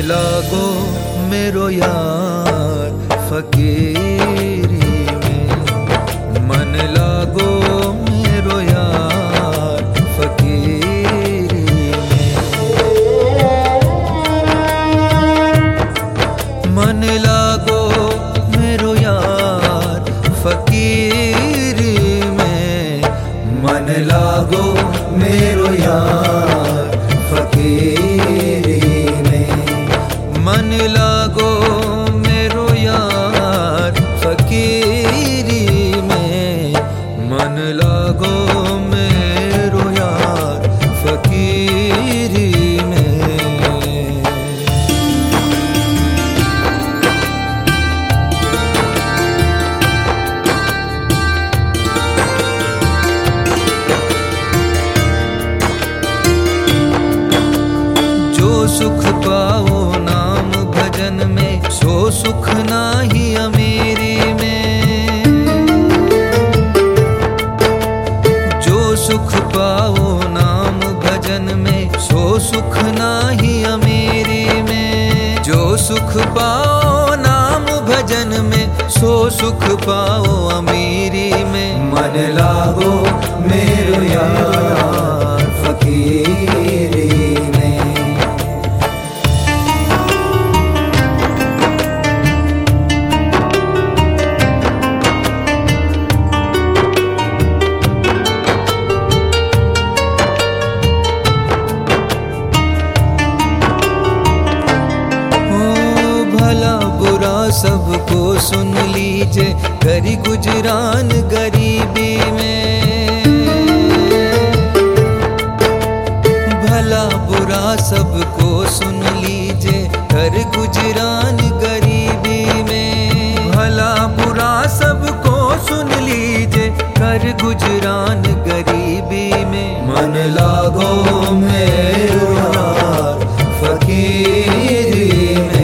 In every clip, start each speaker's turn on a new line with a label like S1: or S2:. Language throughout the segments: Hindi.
S1: लागो मेरो यार फकीरी में, मन लागो मेरो यार फकीरी में, मन लागो मेरो यार फकीरी में, मन लागो मेरो यार फकीरी में, मन लागो मेरो यार फकीरी में, मन लागो मेरो यार फकीरी में। जो सुख पाओ नाम भजन में, सो सुख नाही अमीरी में। जो सुख पाओ नाम भजन में, सो सुख नाही अमीरी में। जो सुख पाओ नाम भजन में, सो सुख पाओ अमीरी में। मन लागो मेरो यार फकीरी में। भला बुरा सबको सुन लीजिए, गरी गुजरान गरीबी में। भला बुरा सबको सुन लीजिए, कर गुजरान गरीबी में। भला बुरा सबको सुन लीजिए, कर गुजरान गरीबी में। मन लागो मेरो यार फकीरी में।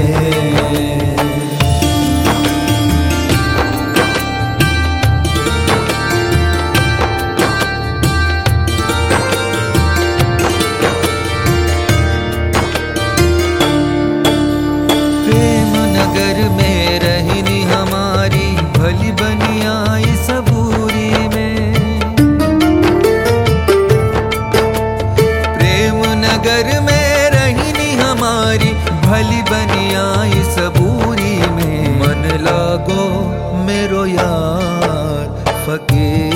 S1: नगर में रहनी हमारी, भली बनी आई सबूरी में। प्रेम नगर में रहनी हमारी, भली बनी आई सबूरी में। मन लागो मेरो यार फकीर